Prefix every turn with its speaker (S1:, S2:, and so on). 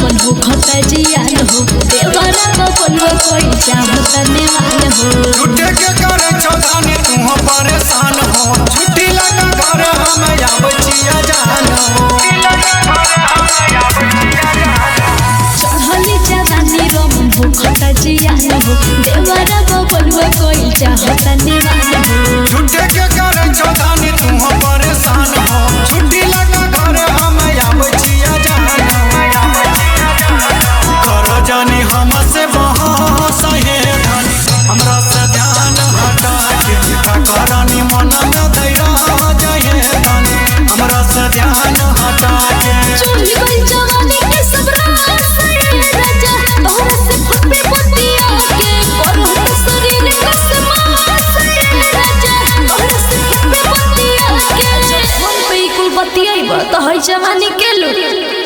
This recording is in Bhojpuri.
S1: मन हो खता जियान हो देवरा बबलुआ कोई चाहता नेवान हो
S2: झूठे के करे चौधानी तू परेशान हो छुट्टी लगा घर हम आब छिया जान हो
S1: चढ़ली जवानी रो मन हो खता जियान हो देवरा बबलुआ कोई चाहता नेवान हो
S2: झूठे के करे चौधानी तू परेशान हो छुट्टी लगा घर हम आब छिया जान कर जानी हमसे बहस हे धनी हमरा से ध्यान हटा के करानी मन में धैरा जाए धनी हमरा से ध्यान हटा के
S1: चोली गई जवानी के सब रास राजा तोहरा से फटे पतिया के करहत शरीर कसमास राजा तोहरा से फटे पतिया के मन पे कुल पतिया तो है जवानी के लूट